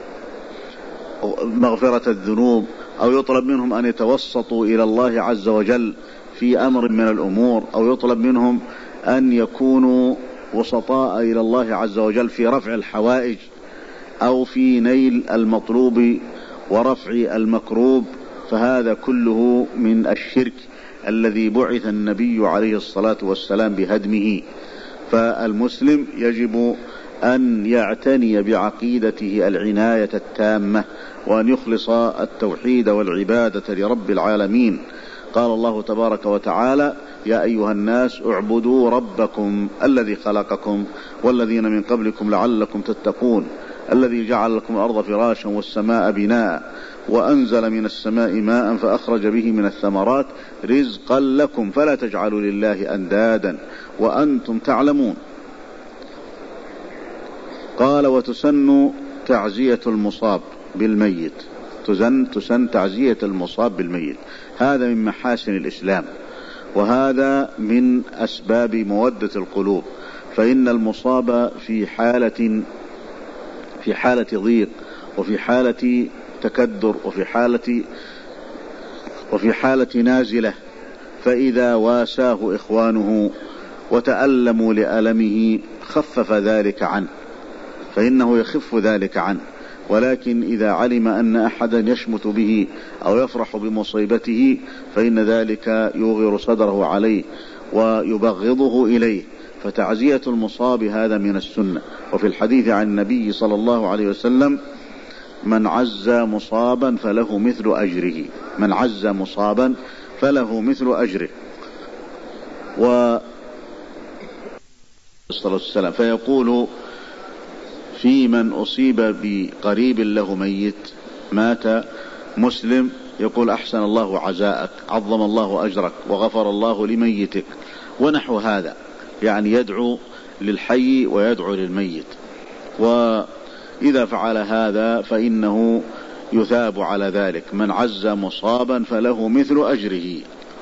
مغفرة الذنوب أو يطلب منهم أن يتوسطوا إلى الله عز وجل في أمر من الأمور أو يطلب منهم أن يكونوا وسطاء إلى الله عز وجل في رفع الحوائج أو في نيل المطلوب ورفع المكروب، فهذا كله من الشرك الذي بعث النبي عليه الصلاة والسلام بهدمه. فالمسلم يجب أن يعتني بعقيدته العناية التامة، وأن يخلص التوحيد والعبادة لرب العالمين. قال الله تبارك وتعالى: يا أيها الناس اعبدوا ربكم الذي خلقكم والذين من قبلكم لعلكم تتقون، الذي جعل لكم الأرض فراشا والسماء بناء وأنزل من السماء ماء فأخرج به من الثمرات رزقا لكم فلا تجعلوا لله أندادا وأنتم تعلمون. قال: وتسن تعزية المصاب بالميت، تسن تعزية المصاب بالميت. هذا من محاسن الإسلام، وهذا من أسباب مودة القلوب، فإن المصاب في حالة ضيق، وفي حالة تكدر، وفي حالة نازلة، فإذا واساه إخوانه وتألموا لألمه خفف ذلك عنه، فإنه يخف ذلك عنه. ولكن إذا علم أن أحدا يشمت به أو يفرح بمصيبته فإن ذلك يوغر صدره عليه ويبغضه إليه. فتعزية المصاب هذا من السنة. وفي الحديث عن النبي صلى الله عليه وسلم: من عز مصابا فله مثل أجره، من عز مصابا فله مثل أجره. فيقول في من أصيب بقريب له ميت مات مسلم، يقول: أحسن الله عزاءك، عظم الله أجرك، وغفر الله لميتك، ونحو هذا، يعني يدعو للحي ويدعو للميت. وإذا فعل هذا فإنه يثاب على ذلك. من عز مصابا فله مثل أجره.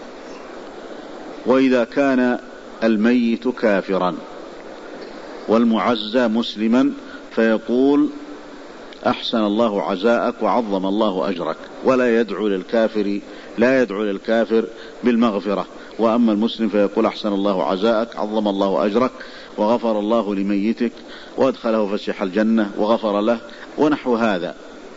وإذا كان الميت كافرا والمعزى مسلما فيقول: أحسن الله عزاءك وعظم الله أجرك، ولا يدعو للكافر بالمغفرة. وأما المسلم فيقول: أحسن الله عزاءك، عظم الله أجرك، وغفر الله لميتك، وأدخله فسيح الجنة، وغفر له، ونحو هذا.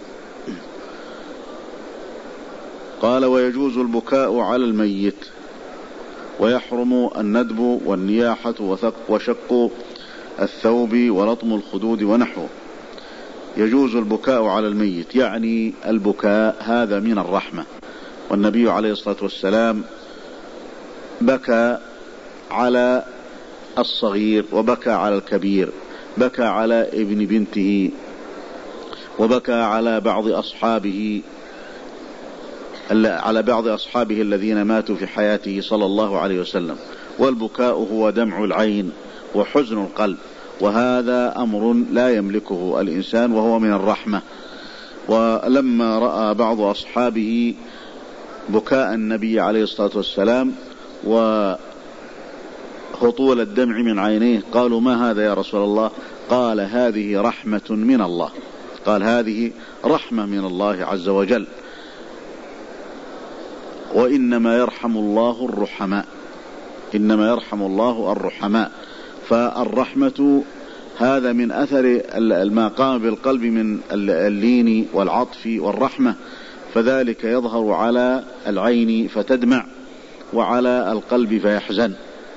قال: ويجوز البكاء على الميت، ويحرم الندب والنياحة وشق الثوب ولطم الخدود ونحوه. يجوز البكاء على الميت، يعني البكاء هذا من الرحمة. والنبي عليه الصلاة والسلام بكى على الصغير وبكى على الكبير، بكى على ابن بنته، وبكى على بعض أصحابه الذين ماتوا في حياته صلى الله عليه وسلم. والبكاء هو دمع العين وحزن القلب، وهذا أمر لا يملكه الإنسان، وهو من الرحمة. ولما رأى بعض أصحابه بكاء النبي عليه الصلاة والسلام وهطول الدمع من عينيه قالوا: ما هذا يا رسول الله؟ قال: هذه رحمة من الله، قال: هذه رحمة من الله عز وجل، وإنما يرحم الله الرحماء، إنما يرحم الله الرحماء. فالرحمة هذا من أثر ما قام بالقلب من اللين والعطف والرحمة، فذلك يظهر على العين فتدمع وعلى القلب فيحزن.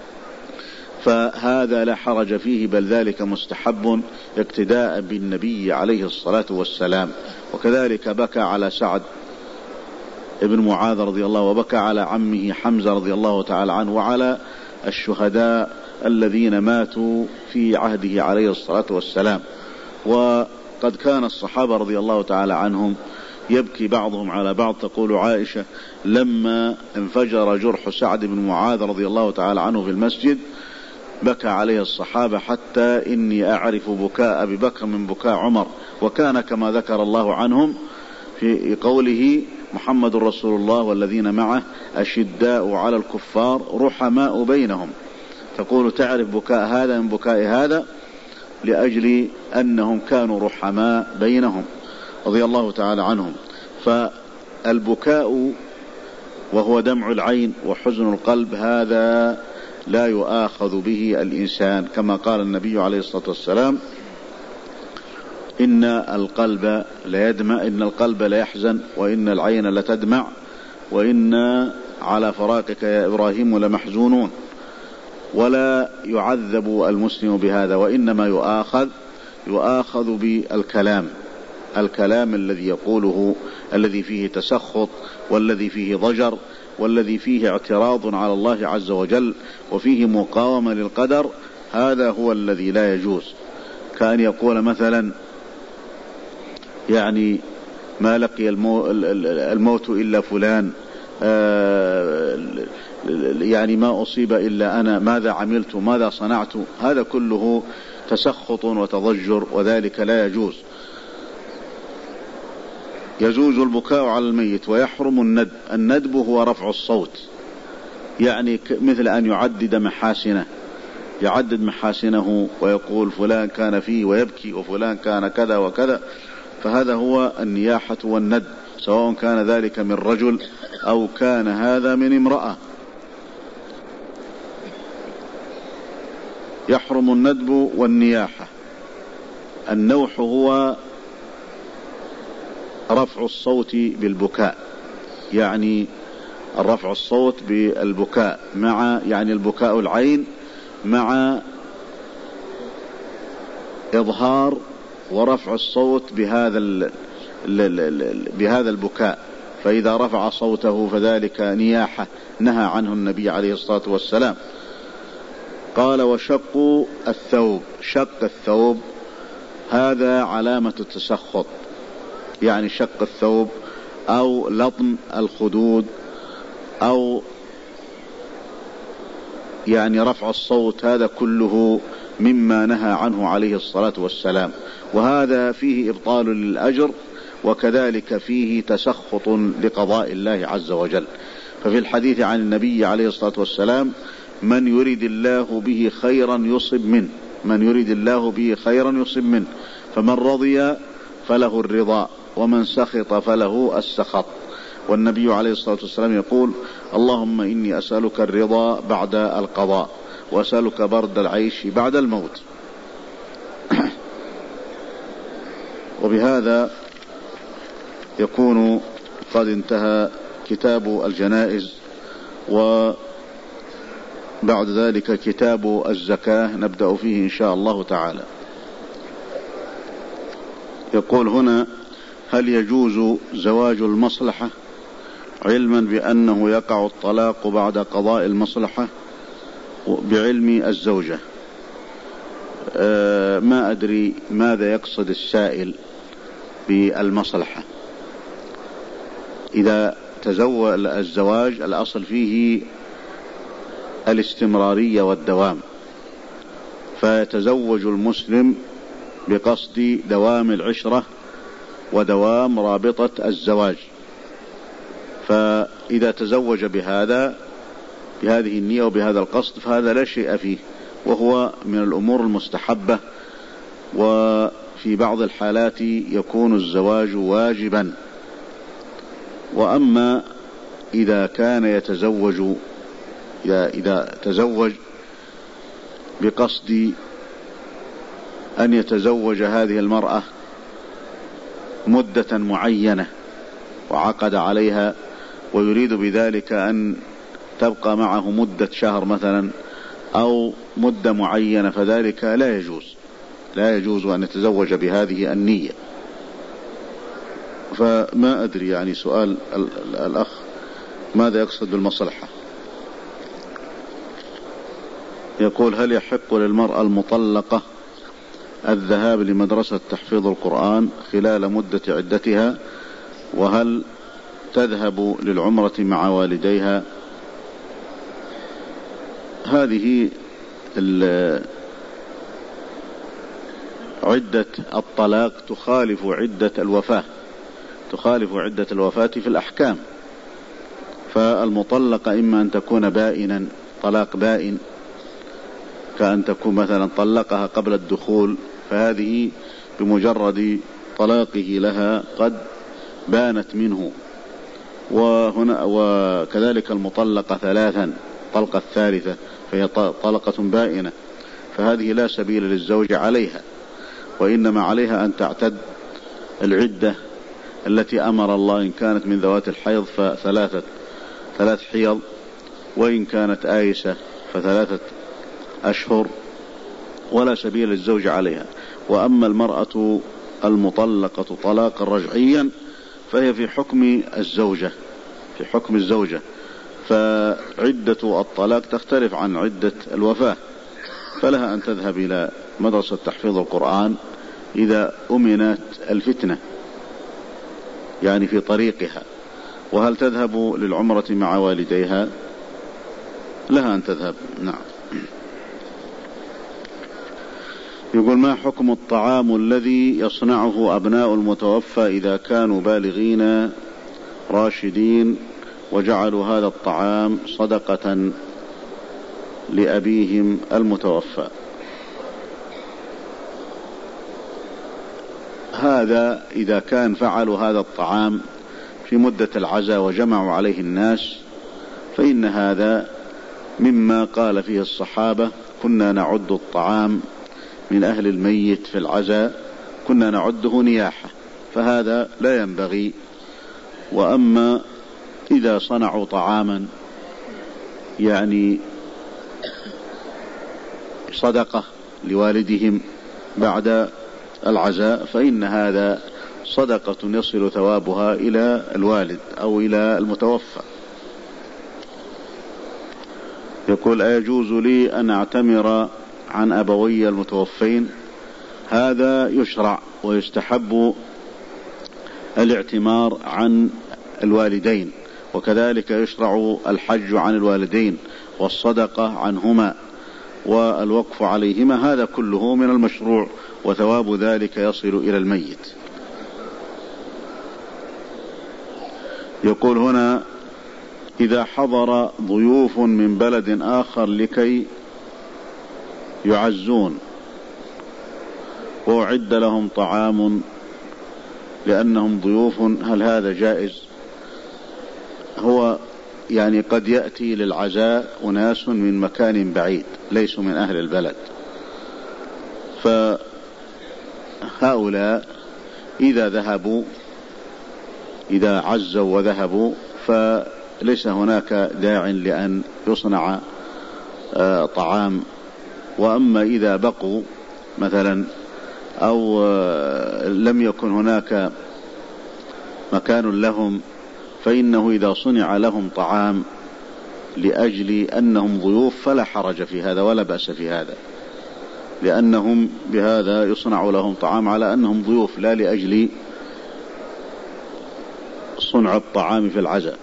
فهذا لا حرج فيه، بل ذلك مستحب اقتداء بالنبي عليه الصلاة والسلام. وكذلك بكى على سعد ابن معاذ رضي الله، وبكى على عمه حمزة رضي الله تعالى عنه، وعلى الشهداء الذين ماتوا في عهده عليه الصلاة والسلام. وقد كان الصحابة رضي الله تعالى عنهم يبكي بعضهم على بعض. تقول عائشة: لما انفجر جرح سعد بن معاذ رضي الله تعالى عنه في المسجد بكى عليه الصحابة، حتى إني أعرف بكاء أبي بكر من بكاء عمر. وكان كما ذكر الله عنهم في قوله: محمد رسول الله والذين معه أشداء على الكفار رحماء بينهم. تقول: تعرف بكاء هذا من بكاء هذا، لأجل أنهم كانوا رحماء بينهم رضي الله تعالى عنهم. فالبكاء وهو دمع العين وحزن القلب هذا لا يؤاخذ به الإنسان، كما قال النبي عليه الصلاة والسلام: إن القلب ليدمع، إن القلب ليحزن، وإن العين لتدمع، وإن على فراقك يا إبراهيم لمحزونون. ولا يعذب المسلم بهذا، وإنما يؤاخذ يؤاخذ بالكلام، الكلام الذي يقوله الذي فيه تسخط والذي فيه ضجر والذي فيه اعتراض على الله عز وجل وفيه مقاومة للقدر، هذا هو الذي لا يجوز. كأن يقول مثلا يعني ما لقي الموت إلا فلان، يعني ما أصيب إلا أنا، ماذا عملت ماذا صنعت، هذا كله تسخط وتضجر وذلك لا يجوز. يجوز البكاء على الميت ويحرم الندب. الندب هو رفع الصوت، يعني مثل أن يعدد محاسنه، يعدد محاسنه ويقول فلان كان فيه ويبكي وفلان كان كذا وكذا، فهذا هو النياحة والندب، سواء كان ذلك من رجل أو كان هذا من امرأة. يحرم الندب والنياحة. النوح هو رفع الصوت بالبكاء، يعني الرفع الصوت بالبكاء مع يعني البكاء العين مع إظهار ورفع الصوت بهذا البكاء، فإذا رفع صوته فذلك نياحة نهى عنه النبي عليه الصلاة والسلام. قال وشق الثوب. شق الثوب هذا علامة التسخط، يعني شق الثوب أو لطم الخدود أو يعني رفع الصوت، هذا كله مما نهى عنه عليه الصلاة والسلام، وهذا فيه إبطال للأجر وكذلك فيه تسخط لقضاء الله عز وجل. ففي الحديث عن النبي عليه الصلاة والسلام من يريد الله به خيرا يصب منه، من يريد الله به خيرا يصب منه، فمن رضي فله الرضا ومن سخط فله السخط. والنبي عليه الصلاة والسلام يقول اللهم إني أسألك الرضا بعد القضاء وأسألك برد العيش بعد الموت. وبهذا يكون قد انتهى كتاب الجنائز، وبعد ذلك كتاب الزكاة نبدأ فيه إن شاء الله تعالى. يقول هنا هل يجوز زواج المصلحة علما بأنه يقع الطلاق بعد قضاء المصلحة بعلم الزوجة؟ ما أدري ماذا يقصد السائل بالمصلحة. إذا تزوج الزواج الأصل فيه الاستمرارية والدوام، فيتزوج المسلم بقصد دوام العشرة ودوام رابطة الزواج، فإذا تزوج بهذه النية وبهذا القصد فهذا لا شيء فيه، وهو من الأمور المستحبة، وفي بعض الحالات يكون الزواج واجبا. وأما إذا كان يتزوج إذا تزوج بقصد أن يتزوج هذه المرأة مدة معينة وعقد عليها ويريد بذلك أن تبقى معه مدة شهر مثلا أو مدة معينة، فذلك لا يجوز أن يتزوج بهذه النية. فما أدري يعني سؤال الأخ ماذا يقصد بالمصلحة. يقول هل يحق للمرأة المطلقة الذهاب لمدرسة تحفيظ القرآن خلال مدة عدتها، وهل تذهب للعمرة مع والديها؟ هذه عدة الطلاق تخالف عدة الوفاة في الأحكام. فالمطلقة إما أن تكون بائنا طلاق بائن، كأن تكون مثلا طلقها قبل الدخول، فهذه بمجرد طلاقه لها قد بانت منه. وكذلك المطلقة ثلاثا طلقة الثالثة فهي طلقة بائنة، فهذه لا سبيل للزوج عليها، وإنما عليها أن تعتد العدة التي أمر الله، إن كانت من ذوات الحيض ثلاث حيض، وإن كانت آيسة ف3 أشهر، ولا سبيل للزوج عليها. وأما المرأة المطلقة طلاقا رجعيا فهي في حكم الزوجة، فعدة الطلاق تختلف عن عدة الوفاة، فلها أن تذهب إلى مدرسة تحفيظ القرآن إذا أمنت الفتنة يعني في طريقها. وهل تذهب للعمرة مع والديها؟ لها أن تذهب. نعم. يقول: ما حكم الطعام الذي يصنعه أبناء المتوفى إذا كانوا بالغين راشدين وجعلوا هذا الطعام صدقة لأبيهم المتوفى؟ هذا إذا كان فعلوا هذا الطعام في مدة العزاء وجمعوا عليه الناس فإن هذا مما قال فيه الصحابة: كنا نعد الطعام من أهل الميت في العزاء كنا نعده نياحة، فهذا لا ينبغي. وأما إذا صنعوا طعاما يعني صدقة لوالدهم بعد العزاء فإن هذا صدقة يصل ثوابها إلى الوالد أو إلى المتوفى. يقول: أيجوز لي أن أعتمر عن أبوي المتوفين؟ هذا يشرع ويستحب الاعتمار عن الوالدين، وكذلك يشرع الحج عن الوالدين والصدقة عنهما والوقف عليهما، هذا كله من المشروع وثواب ذلك يصل إلى الميت. يقول هنا: إذا حضر ضيوف من بلد آخر لكي يعزون وأعد لهم طعام لأنهم ضيوف، هل هذا جائز؟ هو يعني قد يأتي للعزاء أناس من مكان بعيد ليسوا من أهل البلد، فهؤلاء إذا عزوا وذهبوا فليس هناك داع لأن يصنع طعام. وأما إذا بقوا مثلا أو لم يكن هناك مكان لهم فإنه إذا صنع لهم طعام لأجل أنهم ضيوف فلا حرج في هذا ولا بأس في هذا، لأنهم بهذا يصنع لهم طعام على أنهم ضيوف لا لأجل صنع الطعام في العزاء.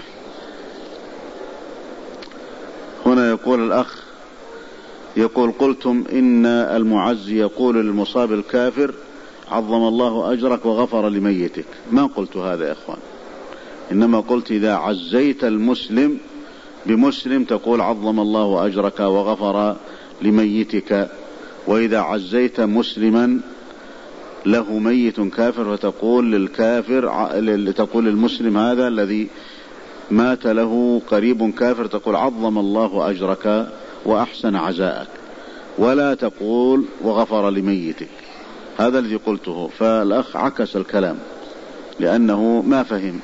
هنا يقول الأخ قلتم إن المعزي يقول للمصاب الكافر: عظم الله أجرك وغفر لميتك. ما قلت هذا يا إخوان، إنما قلت إذا عزيت المسلم بمسلم تقول: عظم الله أجرك وغفر لميتك. وإذا عزيت مسلما له ميت كافر فتقول تقول للمسلم هذا الذي مات له قريب كافر تقول: عظم الله أجرك وأحسن عزاءك، ولا تقول وغفر لميتك. هذا الذي قلته. فالأخ عكس الكلام لأنه ما فهم،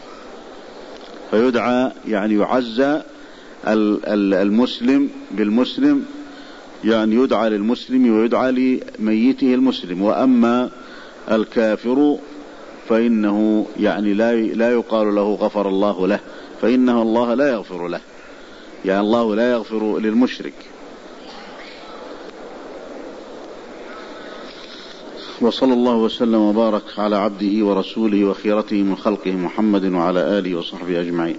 فيدعى يعني يعزى المسلم بالمسلم، يعني يدعى للمسلم ويدعى لميته المسلم. وأما الكافر فإنه يعني لا يقال له غفر الله له، فإنه الله لا يغفر له، يعني الله لا يغفر للمشرك. وصلى الله وسلم وبارك على عبده ورسوله وخيرته من خلقه محمد وعلى آله وصحبه أجمعين.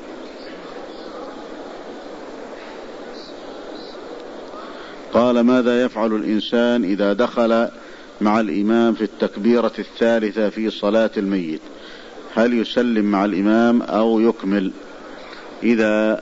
قال: ماذا يفعل الإنسان إذا دخل مع الإمام في التكبيرة الثالثة في صلاة الميت؟ هل يسلم مع الإمام أو يكمل؟ إذا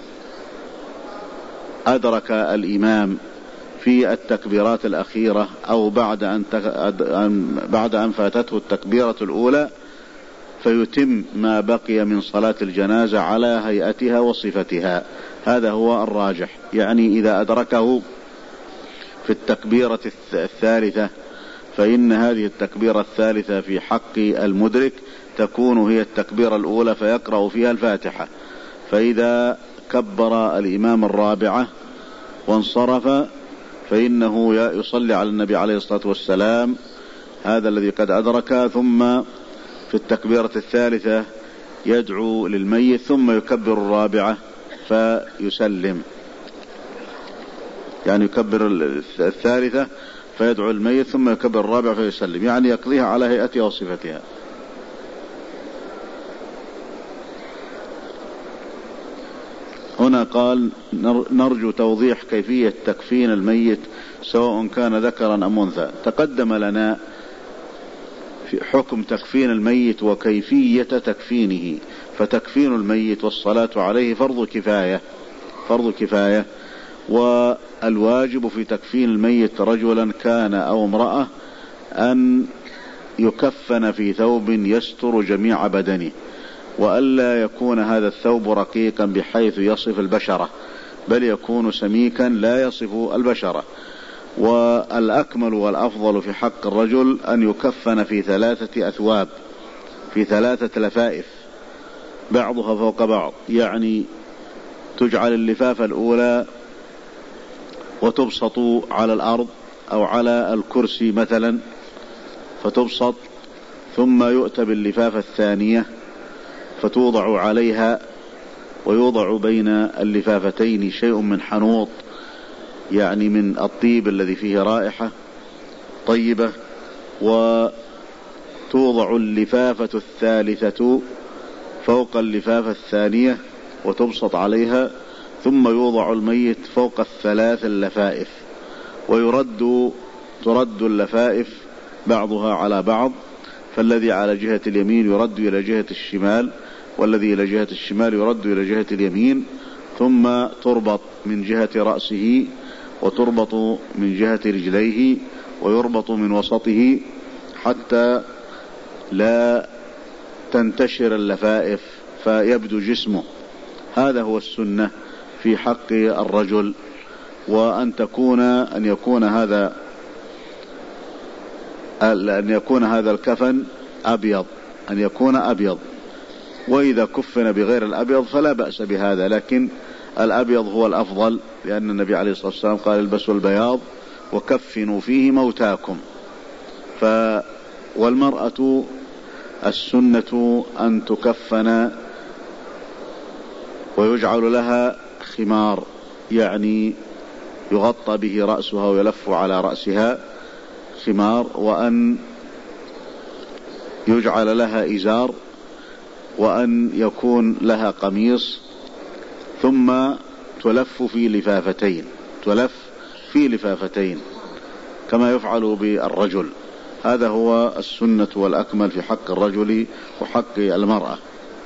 أدرك الإمام في التكبيرات الأخيرة أو بعد أن فاتته التكبيرة الأولى فيتم ما بقي من صلاة الجنازة على هيئتها وصفتها، هذا هو الراجح. يعني إذا أدركه في التكبيرة الثالثة فإن هذه التكبيرة الثالثة في حق المدرك تكون هي التكبيرة الأولى فيقرأ فيها الفاتحة، فإذا كبر الإمام الرابعة وانصرف فإنه يصلي على النبي عليه الصلاة والسلام، هذا الذي قد أدرك، ثم في التكبيرة الثالثة يدعو للميت، ثم يكبر الرابعة فيسلم. يعني يكبر الثالثة فيدعو الميت ثم يكبر الرابعة فيسلم، يعني يقضيها على هيئتها وصفتها. هنا قال نرجو توضيح كيفية تكفين الميت سواء كان ذكرا أم أنثى. تقدم لنا في حكم تكفين الميت وكيفية تكفينه. فتكفين الميت والصلاة عليه فرض كفاية، والواجب في تكفين الميت رجلا كان أو امرأة أن يكفن في ثوب يستر جميع بدنه، وألا يكون هذا الثوب رقيقا بحيث يصف البشرة، بل يكون سميكا لا يصف البشرة. والأكمل والأفضل في حق الرجل أن يكفن في 3 أثواب، في 3 لفائف بعضها فوق بعض، يعني تجعل اللفافة الأولى وتبسط على الأرض أو على الكرسي مثلا فتبسط، ثم يؤتى باللفافة الثانية فتوضع عليها، ويوضع بين اللفافتين شيء من حنوط، يعني من الطيب الذي فيه رائحة طيبة، وتوضع اللفافة الثالثة فوق اللفافة الثانية وتبسط عليها، ثم يوضع الميت فوق ال3 اللفائف، ترد اللفائف بعضها على بعض، فالذي على جهة اليمين يرد إلى جهة الشمال، والذي إلى جهة الشمال يرد إلى جهة اليمين، ثم تربط من جهة رأسه وتربط من جهة رجليه ويربط من وسطه حتى لا تنتشر اللفائف فيبدو جسمه. هذا هو السنة في حق الرجل، وأن يكون هذا الكفن أبيض، أن يكون أبيض، وإذا كفن بغير الأبيض فلا بأس بهذا، لكن الأبيض هو الأفضل، لأن النبي عليه الصلاة والسلام قال البسوا البياض وكفنوا فيه موتاكم. والمرأة السنة أن تكفن ويجعل لها خمار، يعني يغطى به رأسها ويلف على رأسها خمار، وأن يجعل لها إزار، وأن يكون لها قميص، ثم تلف في لفافتين كما يفعل بالرجل. هذا هو السنة والأكمل في حق الرجل وحق المرأة.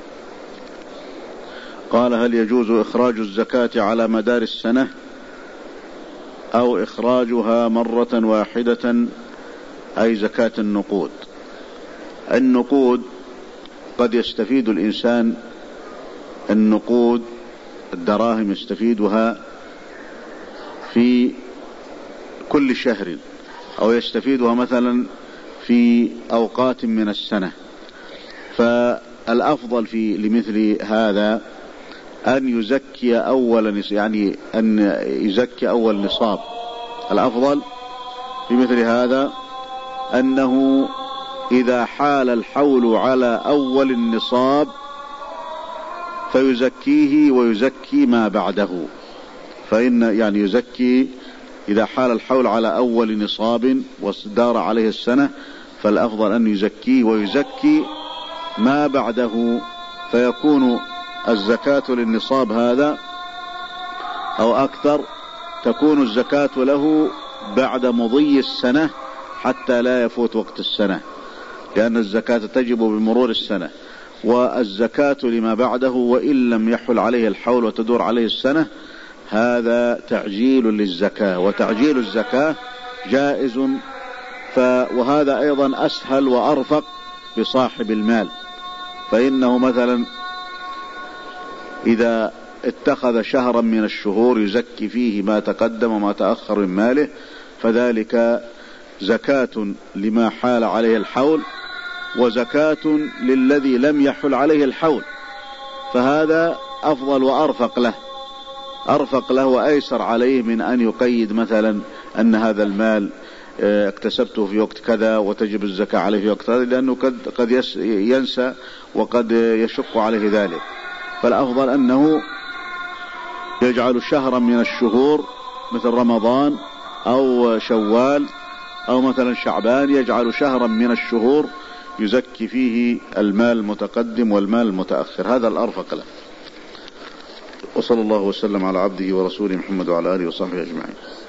قال هل يجوز إخراج الزكاة على مدار السنة أو إخراجها مرة واحدة، أي زكاة النقود؟ النقود قد يستفيد الإنسان، النقود الدراهم يستفيدها في كل شهر، أو يستفيدها مثلا في أوقات من السنة. فالأفضل لمثل هذا أن يزكي أول نصاب. الأفضل في مثل هذا أنه إذا حال الحول على أول النصاب فيزكيه ويزكي ما بعده. يزكي إذا حال الحول على أول نصاب ودار عليه السنة، فالأفضل أن يزكيه ويزكي ما بعده، فيكون الزكاة للنصاب هذا أو أكثر، تكون الزكاة له بعد مضي السنة حتى لا يفوت وقت السنة، لأن الزكاة تجب بمرور السنة، والزكاة لما بعده وإن لم يحل عليه الحول وتدور عليه السنة هذا تعجيل للزكاة، وتعجيل الزكاة جائز. وهذا أيضا أسهل وأرفق بصاحب المال، فإنه مثلا إذا اتخذ شهرا من الشهور يزكي فيه ما تقدم وما تأخر من ماله، فذلك زكاة لما حال عليه الحول وزكاة للذي لم يحل عليه الحول، فهذا أفضل وأرفق له وأيسر عليه من أن يقيد مثلا أن هذا المال اكتسبته في وقت كذا وتجب الزكاة عليه في وقت هذا، لأنه قد ينسى وقد يشق عليه ذلك. فالأفضل أنه يجعل شهرا من الشهور مثل رمضان أو شوال أو مثلا شعبان، يجعل شهرا من الشهور يزكي فيه المال المتقدم والمال المتأخر، هذا الأرفق له. وصلى الله وسلم على عبده ورسوله محمد وعلى آله وصحبه أجمعين.